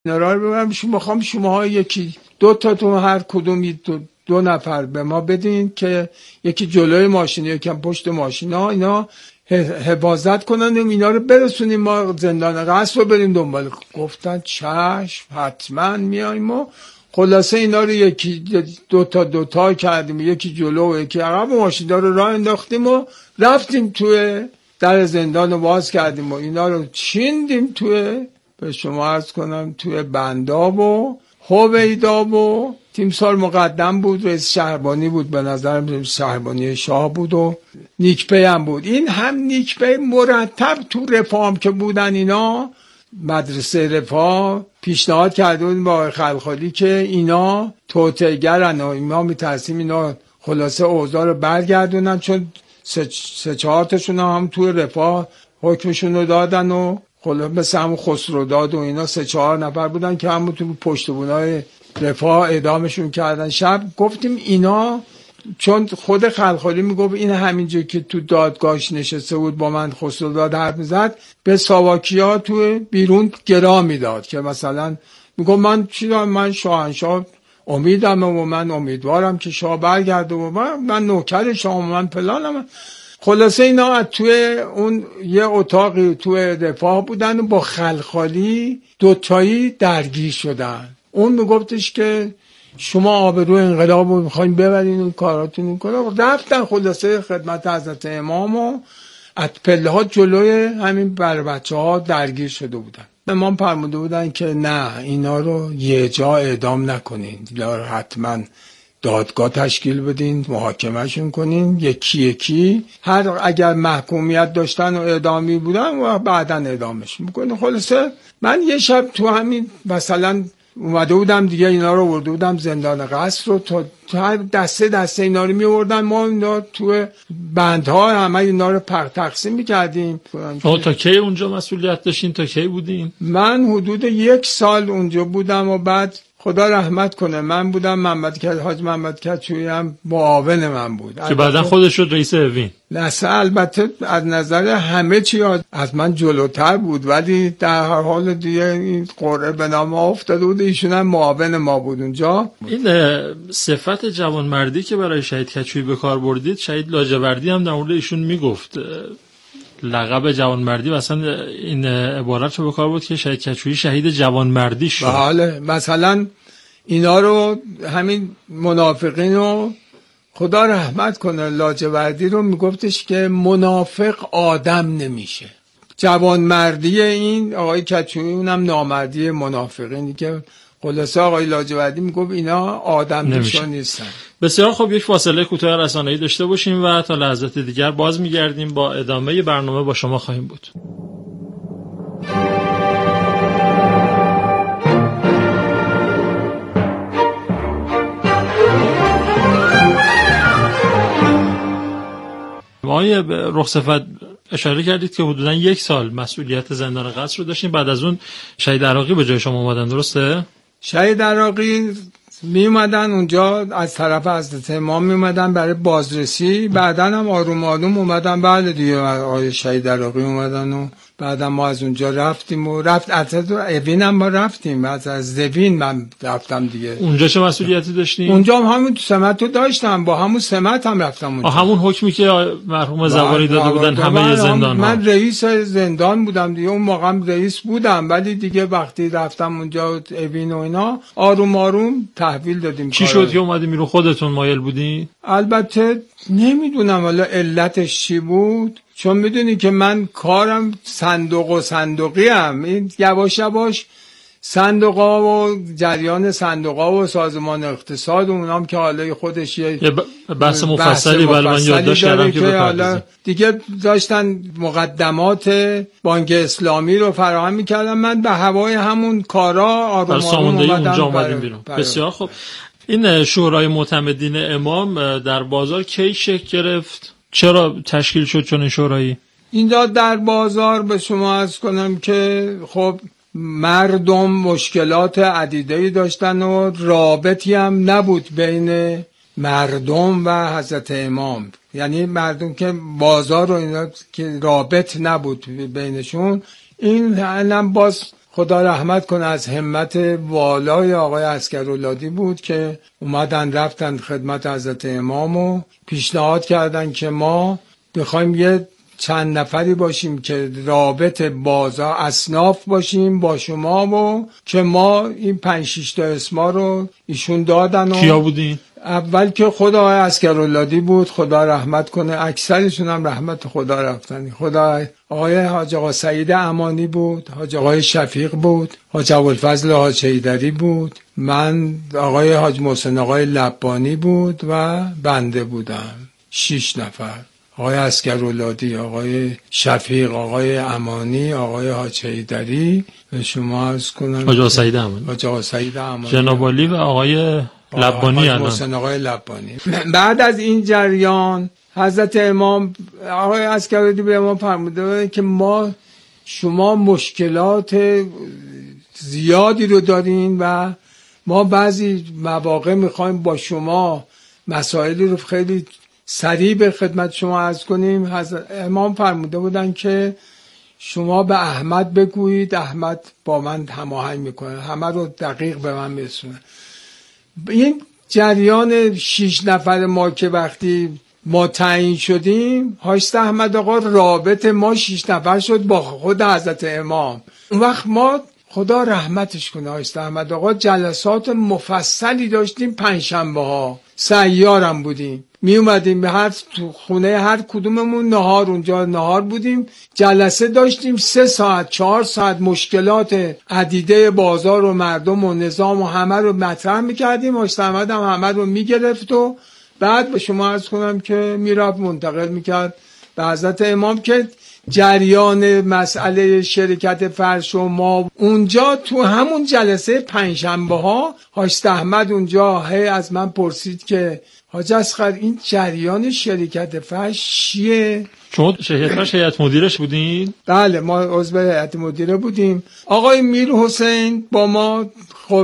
اینا رو ببرم. میخوام شماها یکی دو تاتون هر کدوم دو نفر به ما بدین که یکی جلوی ماشین یکی پشت ماشینا اینا حفاظت کنن و اینا رو برسونیم ما زندان قصر رو بریم دنبال. گفتن چشم حتما میایم. و خلاصه اینا رو یکی دو تا کردیم، یکی جلو و یکی عقب، ماشینا رو راه انداختیم و رفتیم توی در زندان رو باز کردیم و اینا رو چیندیم توی، به شما عرض کنم، توی بنداب و هویدا و تیمسار مقدم بود، رئیس شهربانی بود، به نظرم شهربانی شاه بود و نیکپی هم بود. این هم نیکپی مرتب تو رفاه که بودن اینا، مدرسه رفاه پیشنهاد کرده بود با خلخالی که اینا توطئه‌گرن و اینا میترسیم اینا خلاصه اوضاع رو برگردونن، چون سه چهار تاشون هم توی رفاه حکمشون رو دادن و خلاصه مثل همون خسروداد و اینا 3-4 نفر بودن که همون تو پشت بونای رفاه اعدامشون کردن. شب گفتیم اینا، چون خود خلخالی میگفت این همینجا که تو دادگاهش نشسته بود با من خسروداد حرف میزد به ساواکیا تو بیرون گرا میداد که مثلا میگفت من من شاهنشاه امیدم و من امیدوارم که شاه برگرده و من نوکر شاه و من پلانم. خلاصه اینا توی اون یه اتاقی توی رفاه بودن و با خلخالی دوتایی درگیر شدن. اون میگفتش که شما آبرو انقلاب رو میخواین ببرین اون کاراتون کنه. رفتن خلاصه خدمت حضرت امام و از پله ها جلوی همین بر بچه ها درگیر شده بودن. امام فرموده بودن که نه اینا رو یه جا اعدام نکنین، اینا حتما دادگاه تشکیل بدین، محاکمهشون کنین یکی یکی، هر اگر محکومیت داشتن و اعدامی بودن و بعداً اعدامش میکنین. خلاصه من یه شب تو همین مثلا اومده بودم دیگه، اینا رو آورده بودم زندان قصر رو، تا دسته اینا رو میوردن، ما اینا تو بندها همه اینا رو تقسیم میکردیم. تا کی اونجا مسئولیت داشتین؟ تا کی بودین؟ من حدود 1 سال اونجا بودم و بعد خدا رحمت کنه من بودم، حاج محمد کچویی هم معاون من بود که بعدا خودش شد رئیس اوین. نه البته از نظر همه چی از من جلوتر بود، ولی در هر حال دیگه این قرعه به نام افتاده بود، ایشون هم معاون ما بود اونجا. این صفت جوانمردی که برای شهید کچویی به کار بردید، شهید لاجوردی هم در مورد ایشون میگفت لقب جوانمردی و اصلا این عبارت رو به کار برد که شهید کچویی شهید جوانمردی شد. بله مثلا اینا رو همین منافقین رو خدا رحمت کنه لاجوردی رو میگفتش که منافق آدم نمیشه. جوانمردی این آقای کچویی اونم نامردی منافقینی که خلاصه آقای لاجوردی میگفت اینا آدم نمیشن نیستن. بسیار خب، یک فاصله کوتاه رسانه‌ای داشته باشیم و تا لحظات دیگر باز میگردیم با ادامه برنامه با شما خواهیم بود. آقای رخصفت اشاره کردید که حدوداً 1 سال مسئولیت زندان قصر رو داشتین، بعد از اون شهید عراقی به جای شما اومدن، درسته؟ شهید عراقی می اومدن اونجا از طرف حضرت امام می اومدن برای بازرسی، بعداً هم آروم آروم اومدن. بعد دیگه آقای شهید عراقی اومدن و بعدا ما از اونجا رفتیم و از اوین هم ما رفتیم، از اوین من رفتم دیگه. اونجا چه مسئولیتی داشتین؟ اونجا هم همون سمت رو داشتم، با همون سمت هم رفتم اونجا. همون حکمی که مرحوم زواری داده بودن همه زندان ها. من رئیس زندان بودم دیگه، اون موقع رئیس بودم، ولی دیگه وقتی رفتم اونجا اوین و اینا آروم آروم تحویل دادیم. چی شد که اومدی میرو خودتون مایل بودین؟ البته نمیدونم والا علتش چی بود، چون میدونی که من کارم صندوقی هم، این یواش یواش صندوقا و جریان صندوقا و سازمان اقتصاد و اونام که حالا خودش یه بحث مفصلی بله من یادداشت کردم که حالا دیگه داشتن مقدمات بانک اسلامی رو فراهم میکردم، من به هوای همون کارا آروم آروم اومدم بیرون. بسیار خب، این شورای معتمدین امام در بازار کی شکل گرفت؟ چرا تشکیل شد چون این شورایی؟ اینجا در بازار به شما عرض کنم که خب مردم مشکلات عدیده‌ای داشتن و رابطی هم نبود بین مردم و حضرت امام، یعنی مردم که بازار و اینا که رابط نبود بینشون. این هم باز خدا رحمت کنه از همت والای آقای عسکراللادی بود که اومدن رفتن خدمت حضرت امام و پیشنهاد کردن که ما بخوایم یه چند نفری باشیم که رابط بازار اصناف باشیم با شما و که ما این 5-6 تا اسما رو ایشون دادن. کیا بودین؟ اول که خود آقای عسکراللادی بود، خدا رحمت کنه، اکثرشون هم رحمت خدا رفتن. خدا آقای حاج آقا سعید امانی بود، حاج آقای شفیق بود، حاج ابوالفضل حاج حیدری بود، من آقای حاج محسن آقای لبانی بود و بنده بودم. 6 نفر. آقای عسکراللادی، آقای شفیق، آقای امانی، آقای حاج حیدری، به شما عرض کنم حاج آقا سعید امانی، حاج آقا سعید امانی، جناب عالی و آقای لبانی. حاج محسن آقای لبانی. بعد از این جریان حضرت امام آقای عسکراللادی به امام فرموده که شما مشکلات زیادی رو دارین و ما بعضی مواقع میخوایم با شما مسائلی رو خیلی سریع به خدمت شما عرض کنیم. امام فرموده بودن که شما به احمد بگویید، احمد با من هماهنگ میکنه، همه رو دقیق به من برسونه. این جریان 6 نفر ما که وقتی ما تعیین شدیم، حاج احمد آقا رابط ما 6 نفر شد با خود حضرت امام. اون وقت ما خدا رحمتش کنه حاج احمد آقا جلسات مفصلی داشتیم، پنجشنبه ها سیارم بودیم، می اومدیم به تو خونه هر کدوممون نهار، اونجا نهار بودیم، جلسه داشتیم 3 ساعت 4 ساعت مشکلات عدیده بازار و مردم و نظام و همه رو مطرح میکردیم. حاج احمد هم همه رو میگرفت و بعد به شما عرض کنم که میرفت منتقل میکرد به حضرت امام که جریان مسئله شرکت فرش و ما اونجا تو همون جلسه پنجشنبه ها حاج احمد اونجا از من پرسید که حاج اصغر این جریان شرکت فرش چیه؟ شما هیئت مدیرش بودین؟ بله، ما عضو هیئت مدیره بودیم. آقای میر حسین با ما خب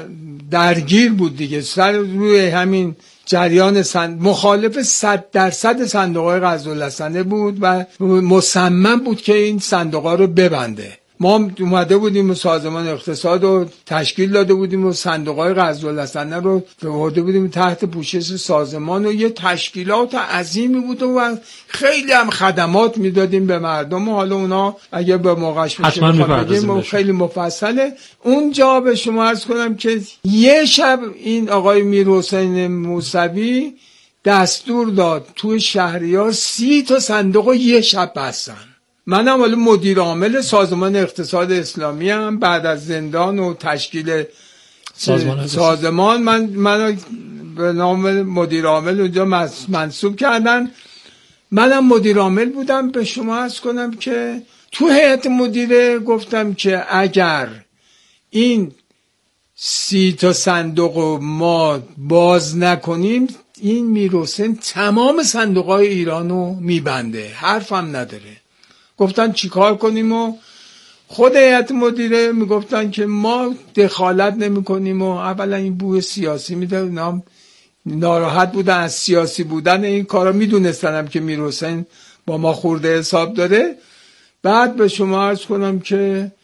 درگیر بود دیگه، سر روی همین جریان مخالف 100% صندوق قرض‌الحسنه بود و مصمم بود که این صندوق رو ببنده. ما اومده بودیم سازمان اقتصاد رو تشکیل داده بودیم و صندوق‌های قرض‌الحسنه رو برده بودیم تحت پوشش سازمان و یه تشکیلات عظیمی بود و خیلی هم خدمات میدادیم به مردم و حالا اونا اگه به موقعش بگیم خیلی مفصله. اونجا به شما عرض کنم که یه شب این آقای میر حسین موسوی دستور داد تو شهریار 30 تا صندوق رو یه شب بستن. منم ولی مدیر عامل سازمان اقتصاد اسلامی هم بعد از زندان و تشکیل سازمان من به نام مدیر عامل اونجا منصوب کردن. منم مدیر عامل بودم. به شما عرض کنم که تو هیئت مدیره گفتم که اگر این 30 تا صندوق ما باز نکنیم این میر حسین تمام صندوق‌های ایرانو میبنده، حرفم نداره. گفتن چیکار کنیم و خود هیئت مدیره میگفتن که ما دخالت نمی کنیم و اولا این بوی سیاسی میده، نام ناراحت بودن از سیاسی بودن این کارا، میدونستنم که میر حسین با ما خورده حساب داره. بعد به شما عرض کنم که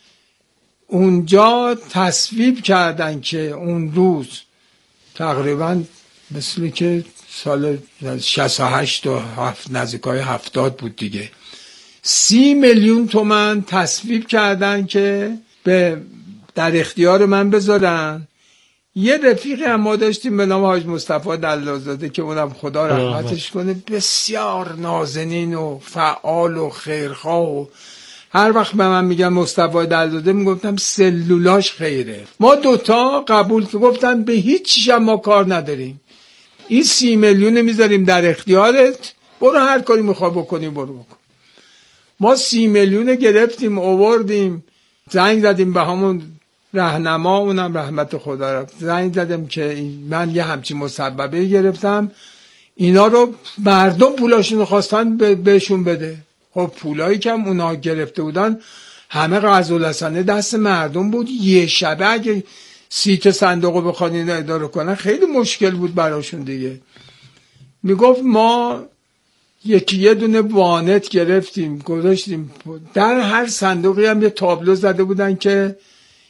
اونجا تصویب کردن که اون روز تقریبا مثل که سال 68 تا نزدیکای 70 بود دیگه، 30 میلیون تومان تصویب کردن که در اختیار من بذارن. یه رفیقی هم ما داشتیم به نام حاج مصطفی دلالزاده که اونم خدا رحمتش کنه، بسیار نازنین و فعال و خیرخواه و هر وقت به من میگن مصطفی دلالزاده میگفتم سلولاش خیره. ما دوتا قبول که گفتن به هیچ چیز ما کار نداریم، این 30 میلیون میذاریم در اختیارت، برو هر کاری میخوای بکنی برو بکن. ما 30 میلیون گرفتیم آوردیم، زنگ زدیم به همون راهنما، اونم رحمت خدا رفت، زنگ زدم که من یه همچین مسببه گرفتم، اینا رو مردم پولاشون خواستن بهشون بده. خب پولایی که اونا گرفته بودن همه قرض‌الحسنه دست مردم بود. یه شبه اگه 30 تا صندوق بخوان اینا اداره کنن خیلی مشکل بود براشون دیگه. میگفت ما یه دونه وانت گرفتیم گذاشتیم در هر صندوقی هم یه تابلو زده بودن که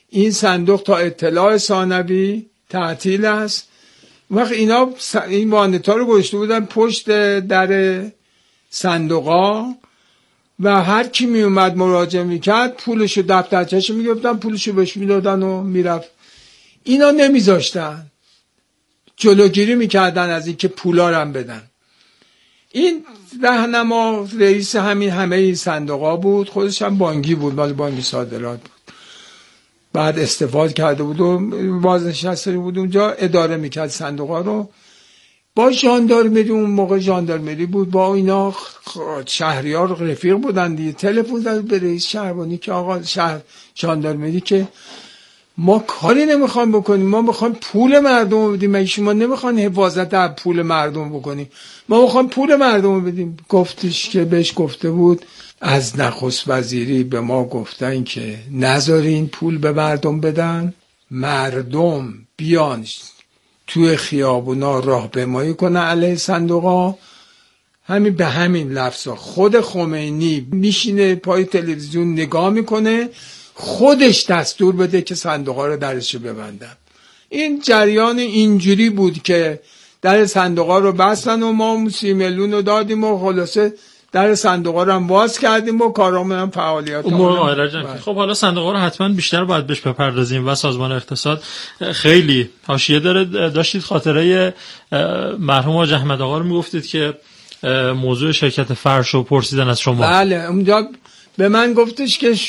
این صندوق تا اطلاع ثانوی تعطیل است. وقت اینا این وانتا رو گذاشته بودن پشت در صندوقا و هر کی می اومد مراجعه میکرد پولشو دفترچه‌شو میگفتن، پولشو بهش میدادن و میرفت. اینا نمیذاشتن، جلوگیری میکردن از اینکه پولا رو هم بدن. این راهنما رئیس همه این صندوقا بود، خودش هم بانکی بود، مال بانک صادرات بود، بعد استفاده کرده بود و بازنشسته بود اونجا، اداره میکرد صندوقا رو. با ژاندارمری، اون موقع ژاندارمری بود، با اینا شهریار رفیق بودن دیگه. تلفن زد به رئیس شهربانی که آقا ژاندارمری که ما کاری نمیخوام بکنیم، ما میخوام پول مردم رو بدیم، مگه شما نمیخوان حفاظت از پول مردم بکنیم؟ ما میخوام پول مردم رو بدیم. گفتش که بهش گفته بود از نخست وزیری به ما گفتن که نذارین پول به مردم بدن، مردم بیان توی خیابونا راهپیمایی کنه علیه صندوقا. همین به همین لفظا خود خمینی میشینه پای تلویزیون نگاه میکنه، خودش دستور بده که صندوقا رو درش ببندن. این جریان اینجوری بود که در صندوقا رو بستن و ما 30 میلیون رو دادیم و خلاصه در صندوقا رو هم باز کردیم و کارامون هم فعالیت کردیم. خب حالا صندوقا رو حتما بیشتر باید بهش بپردازیم و سازمان اقتصاد خیلی حاشیه داره. داشتید خاطره مرحوم حاج احمد آقا رو میگفتید که موضوع شرکت فرش رو پرسیدن از شما. بله، اونجا به من گفتش که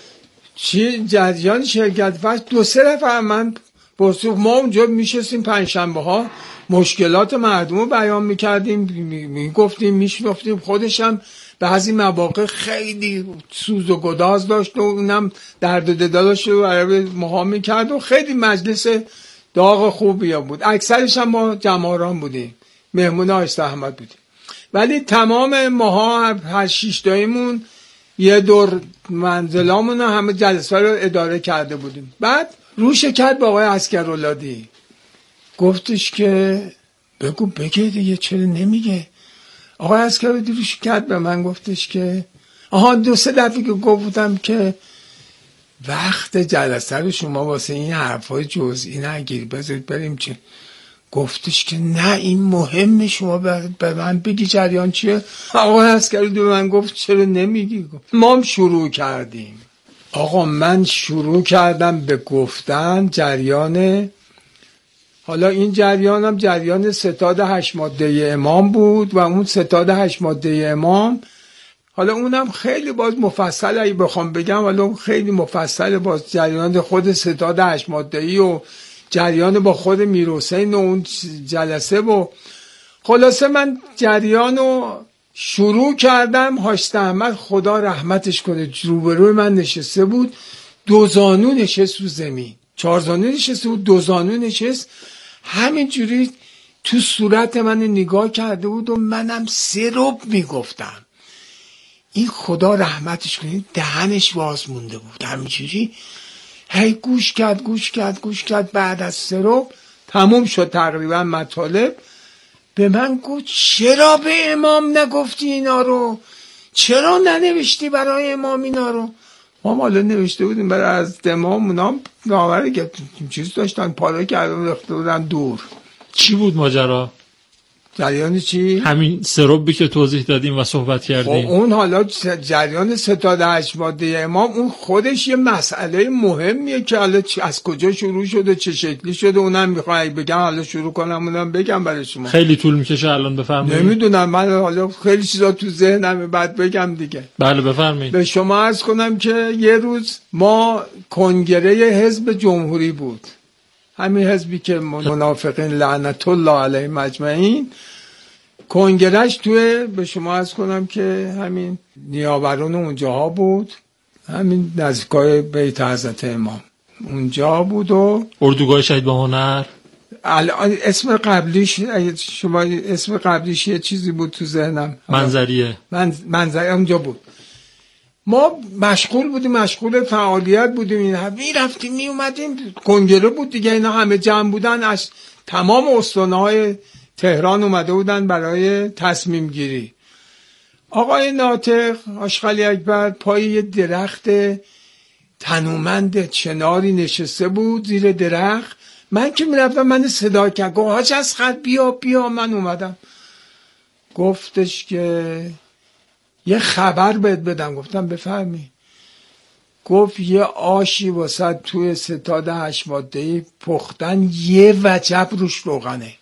چی جریان شرکت فرش. 2-3 نفر من پرسید. ما اونجا میشستیم پنجشنبه ها مشکلات مردم رو بیان میکردیم، میگفتیم خودشم بعضی مواقع خیلی سوز و گداز داشت و اونم درد و دلش رو برای ماها میکرد و خیلی مجلس داغ خوبی بود. اکثرش هم ما جماران بودیم، مهمون آقای احمد بودیم، ولی تمام ماها هر 6 تاییمون یه دور منزلامون همه جلسه رو اداره کرده بودیم. بعد روش کرد با آقای عسکراللهی، گفتش که بگه دیگه، چرا نمیگه؟ آقای عسکراللهی روش کرد به من، گفتش که 2-3 دفعه که گفتم که وقت جلسه رو شما واسه این حرفای جزئی نگیر، بذارید بریم. چه گفتش که نه این مهمه، شما به من بگی جریان چیه. آقای عسکراللهی به من گفت چرا نمیگی؟ ما هم شروع کردیم. آقا من شروع کردم به گفتن جریان، حالا این جریان هم جریان ستاد 8 ماده امام بود و اون ستاد 8 ماده امام، حالا اونم خیلی باز مفصل اگه بخوام بگم، حالا خیلی مفصل باز جریان خود ستاد 8 ماده‌ای و جریان با خود میرحسین و اون جلسه. و خلاصه من جریان رو شروع کردم. حاج احمد خدا رحمتش کنه روبروی من نشسته بود، 2 زانو نشست رو زمین، 4 زانو نشسته بود، 2 زانو نشست، همینجوری تو صورت من نگاه کرده بود و منم سرب میگفتم. این خدا رحمتش کنه دهنش باز مونده بود، همینجوری هی گوش کرد. بعد از سرب تموم شد تقریبا مطالب. به من گفت چرا به امام نگفتی اینا رو؟ چرا ننوشتی برای امام اینا رو؟ ما حالا نوشته بودیم برای از امام، اونا نامره که چیز داشتن پاره کردن رفته بودن دور. چی بود ماجرا؟ جریان چی؟ همین سربی که توضیح دادیم و صحبت کردیم. اون حالا جریان ستاد 8 ماده امام اون خودش یه مسئله مهمیه که حالا از کجا شروع شده، چه شکلی شده، اونم میخوام بگم، حالا شروع کنم اونم بگم برای شما. خیلی طول میکشه الان، بفرمایید. نمیدونم، من حالا خیلی چیزا تو ذهنمه بعد بگم دیگه. بله بفرمایید. به شما عرض کنم که یه روز ما کنگره حزب جمهوری بود، همین حزبی که منافقین لعنت الله علیهم اجمعین، کنگرهش توی به شما عرض کنم که همین نیاوران اونجاها بود، همین نزدیکای بیت حضرت امام اونجا بود. و اردوگاه شهید با هنر، اسم قبلیش شما اسم قبلیش یه چیزی بود تو ذهنم، منظریه اونجا بود. ما مشغول بودیم، مشغول فعالیت بودیم، این میرفتیم می اومدیم، کنگره بود دیگه، اینا همه جمع بودن، از تمام استان‌های تهران اومده بودن برای تصمیم گیری. آقای ناطق آشغالی اکبر پای یه درخت تنومند چناری نشسته بود زیر درخت. من که میرفتم من صدا کرد، گفت حاج اصغر بیا. من اومدم. گفتش که یه خبر بهت بدم. گفتم بفرمی. گفت یه آشی واسه توی ستاد 8 ماده‌ای پختن، یه وجب روش روغنه.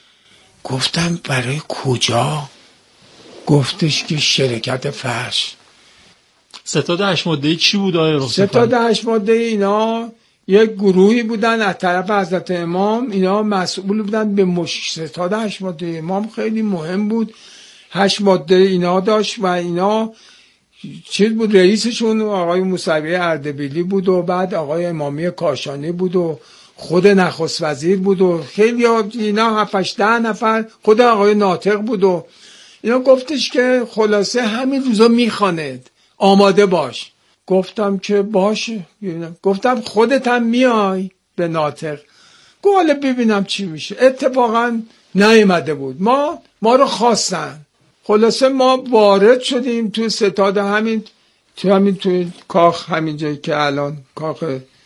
گفتم برای کجا؟ گفتش که شرکت فرش. ستاد 8 ماده‌ای چی بود آقای رخصت؟ ستاد 8 ماده‌ای اینا یک گروهی بودن از طرف حضرت امام، اینا مسئول بودن به ستاد 8 ماده. امام خیلی مهم بود، 8 ماده اینا داشت و اینا چیز بود. رئیسشون آقای موسوی اردبیلی بود و بعد آقای امامی کاشانی بود و خود نخست وزیر بود و خیلی اینا 7-8 نفر، خود آقای ناطق بود و اینا. گفتش که خلاصه همین روزا میخواند، آماده باش. گفتم که باشه. گفتم خودت هم میای به ناطق؟ گفت حالا ببینم چی میشه. اتفاقا نیامده بود، ما رو خواستن. خلاصه ما وارد شدیم تو ستاد، همین تو کاخ، همین جایی که الان کاخ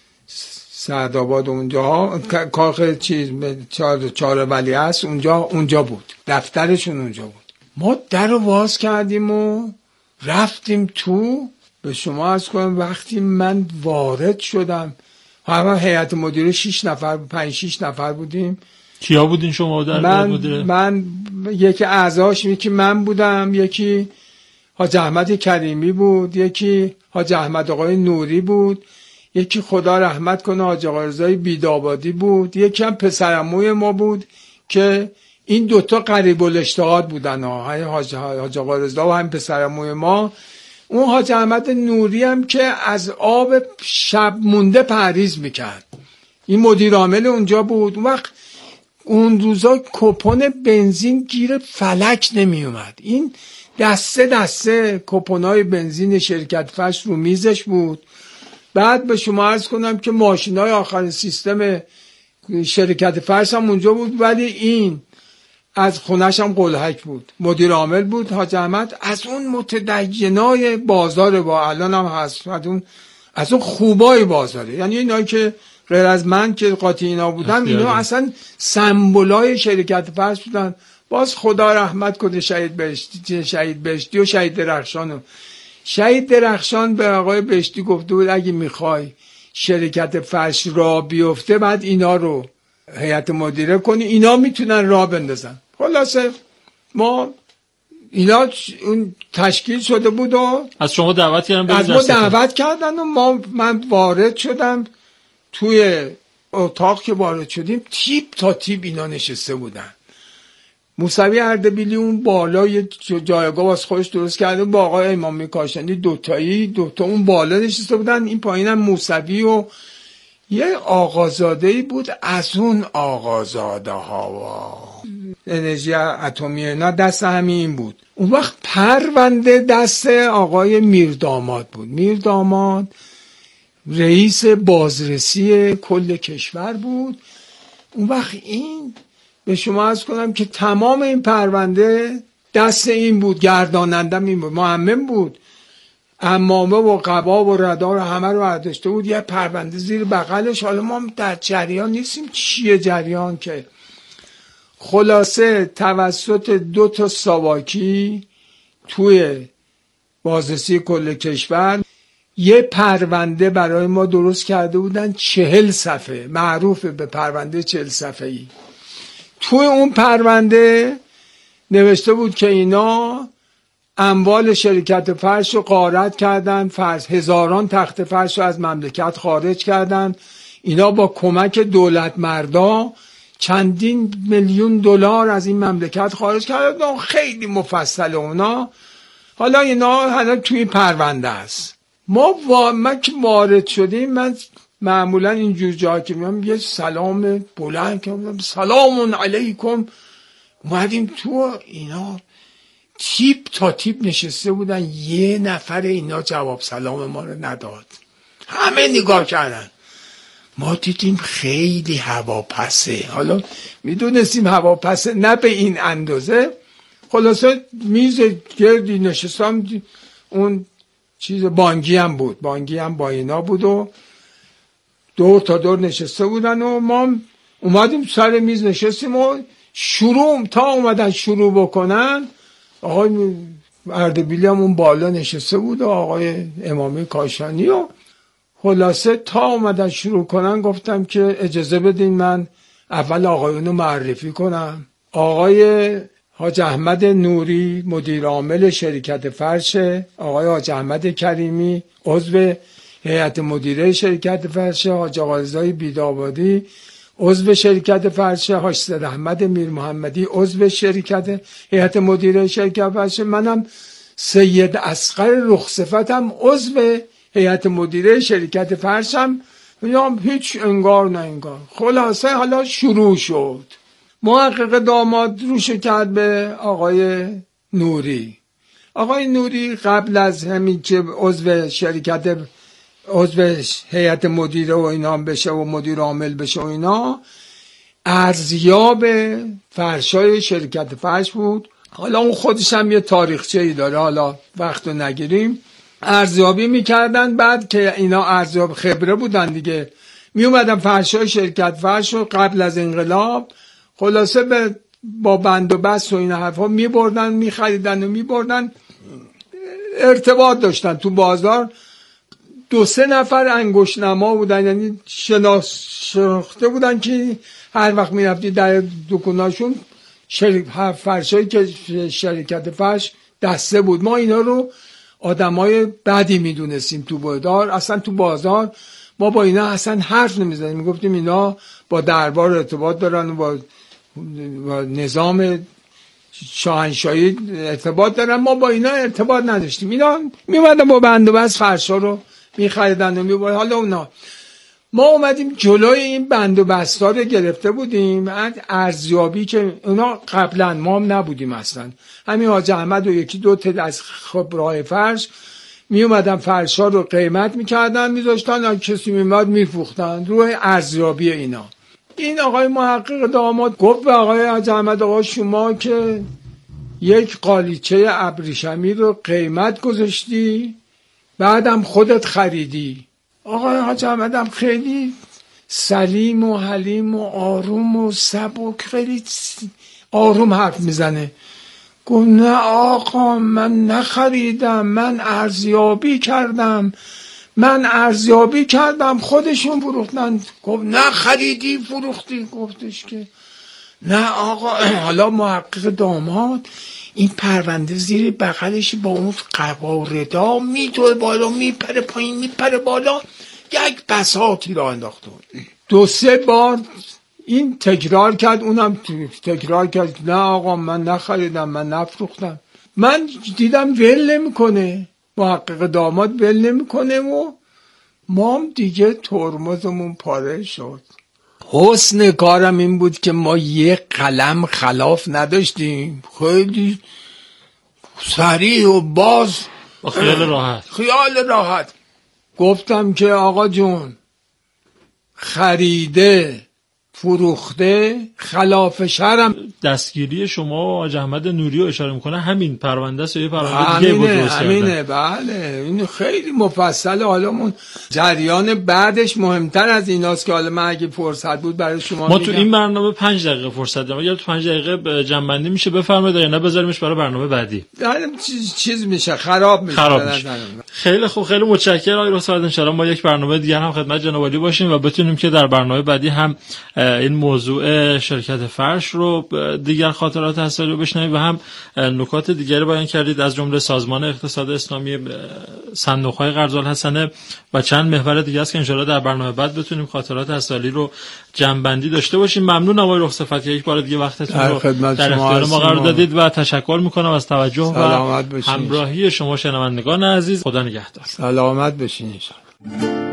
سعدآباد اونجا، کاخ چهار ولی هست اونجا بود، دفترشون اونجا بود. ما در رو باز کردیم و رفتیم تو. به شما عرض کنم وقتی من وارد شدم، همه هیئت مدیره 6 نفر 5-6 نفر بودیم. کیا بودین شما در هیئت مدیره؟ من یکی اعضاش، یکی من بودم، یکی حاج احمد کریمی بود، یکی حاج احمد آقای نوری بود، یکی خدا رحمت کنه حاج آقا رضای بیدابادی بود، یکی هم پسرعموی ما بود که این دوتا قریب الاشتهاد بودن، حاج آقا رضا و هم پسرعموی ما. اون حاج احمد نوری هم که از آب شب مونده پرهیز میکرد، این مدیر عامل اونجا بود. اون وقت اون روزا کپون بنزین گیر فلک نمی اومد، این دسته کپونای بنزین شرکت فرش رو میزش بود. بعد به شما عرض کنم که ماشینای آخرین سیستم شرکت فرش هم اونجا بود، ولی این از خونش هم قلهک بود، مدیر عامل بود حاج احمد. از اون متدینای بازار با الان هم هست، از اون خوبای بازاره، یعنی اینایی که غیر از من که قاطی اینا بودم، اینا اصلا سمبولای شرکت فرش بودن. باز خدا رحمت کنه شهید بهشتی و شهید درخشانو. شهید درخشان به آقای بهشتی گفته بود اگه میخوای شرکت فرش راه بیفته بعد اینا رو هیئت مدیره کنی، اینا میتونن راه بندازن. خلاصه ما اینا اون تشکیل شده بود و از شما دعوت کردن، از ما دعوت کردن و من وارد شدم. توی اتاق که وارد شدیم تیپ تا تیپ اینا نشسته بودن. موسوی اردبیلی اون بالا یه جایگاه واسه خودش درست کرده با آقای امامی کاشانی، دوتا اون بالا نشسته بودن، این پایینم موسوی و یه آقازاده‌ای بود از اون آقازاده ها و انرژی اتمی اینا دست همین بود. اون وقت پرونده دست آقای میرداماد بود. میرداماد رئیس بازرسی کل کشور بود. اون وقت این به شما عرض کنم که تمام این پرونده دست این بود، گردانندم این بود، معمم بود، عمامه و قبا و ردا رو همه رو برداشته بود، یه پرونده زیر بغلش. حالا ما در جریان نیستیم چیه جریان، که خلاصه توسط 2 ساواکی توی بازرسی کل کشور یه پرونده برای ما درست کرده بودن 40 صفحه، معروف به پرونده 40 صفحه‌ای. توی اون پرونده نوشته بود که اینا اموال شرکت فرش رو غارت کردن، هزاران تخت فرش رو از مملکت خارج کردن، اینا با کمک دولت مردا چندین میلیون دلار از این مملکت خارج کردن. خیلی مفصل اونا. حالا اینا توی پرونده است. من که وارد شدیم، من معمولا اینجور جا که میام یه سلام بلند که سلام علیکم، اومدیم تو، اینا تیپ تا تیپ نشسته بودن، یه نفر اینا جواب سلام ما رو نداد، همه نگاه کردن. ما دیدیم خیلی هواپسه، حالا میدونستیم هواپسه نه به این اندازه. خلاصه میز گردی نشستم، اون چیز بانکی هم بود، بانکی هم با اینا بود و دور تا دور نشسته بودن و ما اومدیم سر میز نشستیم و اومدن شروع بکنن. آقای اردبیلی هم اون بالا نشسته بود و آقای امامی کاشانی و خلاصه تا اومدن شروع کنن گفتم که اجازه بدین من اول آقایونو معرفی کنم. آقای حاج احمد نوری مدیر عامل شرکت فرش، آقای حاج احمد کریمی عضو هیئت مدیره شرکت فرش، حاج آقا رضای بیدابادی عضو شرکت فرش، حاج سید احمد میر محمدی عضو شرکت هیئت مدیره شرکت فرش، منم سید اصغر رخصفتم عضو هیئت مدیره شرکت فرشم. هیچ انگار نه انگار. خلاصه حالا شروع شد. محقق داماد روشو کرد به آقای نوری. آقای نوری قبل از همین که عضو هیئت مدیره و اینا بشه و مدیر عامل بشه و اینا، ارزیاب فرشای شرکت فرش بود. حالا اون خودش هم یه تاریخچه‌ای داره، حالا وقتو نگیریم. ارزیابی میکردن، بعد که اینا ارزیاب خبره بودن دیگه، میومدن فرشای شرکت فرش رو قبل از انقلاب خلاصه با بند و بست و این حرفا میبردن، میخریدن و میبردن، ارتباط داشتن تو بازار. 2-3 نفر انگشت نما بودن، یعنی شناخته بودن که هر وقت میرفتی در دکوناشون فرشایی که شرکت فرش دسته بود. ما اینا رو آدمای بدی میدونستیم تو بازار، اصلا تو بازار ما با اینا اصلا حرف نمیزدیم، میگفتیم اینا با دربار ارتباط دارن و با نظام شاهنشاهی ارتباط دارن، ما با اینا ارتباط نداشتیم. اینا میومدن با بند و بست فرشا رو میخریدن و میبردن. حالا اونا ما اومدیم جلوی این بند و بستا رو گرفته بودیم. ارزیابی که اونا قبلا ما هم نبودیم اصلا، همین حاج احمد و یکی دو تا از خبرهای فرش می اومدن فرشا رو قیمت میکردن میذاشتن، کسی میمد میفروختن روی ارزیابی اینا. این آقای محقق داماد گفت به آقای حاج احمد آقا شما که یک قالیچه ابریشمی رو قیمت گذاشتی بعدم خودت خریدی. آقای حاج احمد هم خیلی سلیم و حلیم و آروم و سبک خیلی آروم حرف میزنه. گفت نه آقا من نخریدم، من ارزیابی کردم خودشون فروختن. گفت نه خریدی فروختی؟ گفتش که نه آقا. حالا محقق داماد این پرونده زیر بغلش با اون قواردا میدوه بالا میپره پایین میپره بالا، یک بساطی را انداخته بود. 2-3 بار این تکرار کرد، اونم تکرار کرد نه آقا من نخریدم من نفروختم. من دیدم ول نمیکنه، محقق داماد ول نمیکنه و ما هم دیگه ترمزمون پاره شد. حسن کارم این بود که ما یه قلم خلاف نداشتیم، خیلی سریع و باز خیال راحت گفتم که آقا جون خریده فروخته خلاف شرم. دستگیری شما و حاج احمد نوری رو اشاره میکنه همین پرونده است یا یه پرونده دیگه بود؟ همینه بله، این خیلی مفصله. حالا من جریان بعدش مهمتر از ایناست که حالا من اگه فرصت بود برای شما ما تو این برنامه 5 دقیقه فرصت داریم، اگه تو 5 دقیقه جمع‌بندی میشه بفرمایید یا نه بذاریمش برای برنامه بعدی؟ چیز میشه خراب میشه. خیلی خوب، خیلی متشکرم آقای رخصت. ان شاء الله ما یک برنامه دیگه هم خدمت جناب عالی باشیم و بتونیم که در برنامه بعدی هم این موضوع شرکت فرش رو دیگر خاطرات اصلی رو بشنوید و هم نکات دیگری بیان کردید، از جمله سازمان اقتصاد اسلامی، صندوق‌های قرض الحسنه و چند محور دیگه است که ان شاء الله در برنامه بعد بتونیم خاطرات اصلی رو جمع‌بندی داشته باشیم. ممنون آقای رخصت که یک بار دیگه وقتتون رو در اختیار ما قرار دادید و تشکر می‌کنم از توجه و همراهی شما شنوندگان عزیز. خدا نگهدار. سلامت باشین ان شاء الله.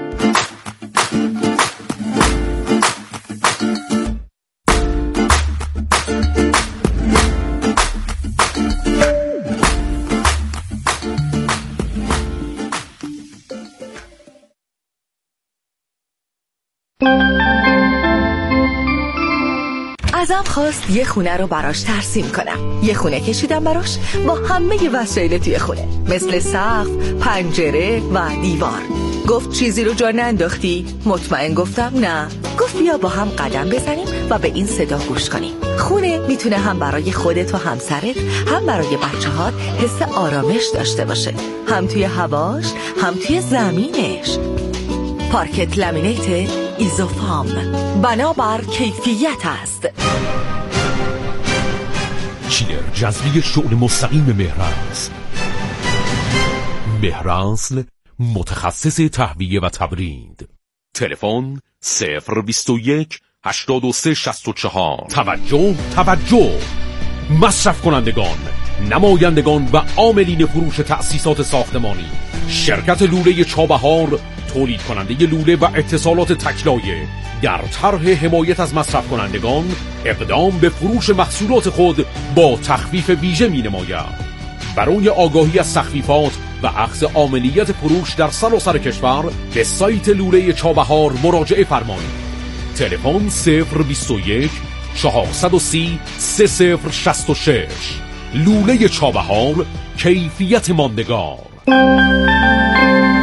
ازم خواست یه خونه رو براش ترسیم کنم. یه خونه کشیدم براش با همه وسایل توی خونه، مثل سقف، پنجره و دیوار. گفت چیزی رو جا ننداختی؟ مطمئن گفتم نه. گفت بیا با هم قدم بزنیم و به این صدا گوش کنیم. خونه میتونه هم برای خودت و همسرت، هم برای بچه‌هات حس آرامش داشته باشه، هم توی هواش، هم توی زمینش. پارکت لامینیت ایزوفام، بنابر کیفیت است. چیلر جذبی شغل مستقیم مهرنس. مهرنسل متخصص تهویه و تبرید. تلفن 021 83 64. توجه مصرف کنندگان، نمایندگان و عاملین فروش تأسیسات ساختمانی. شرکت لوله چابهار تولید کننده لوله و اتصالات تکلایه در طرح حمایت از مصرف کنندگان اقدام به فروش محصولات خود با تخفیف ویژه می نماید. برای آگاهی از تخفیفات و اخذ عاملیت فروش در سراسر کشور به سایت لوله چابهار مراجعه فرمایید. تلفن 021 430 3066. لوله چابهار، کیفیت ماندگار.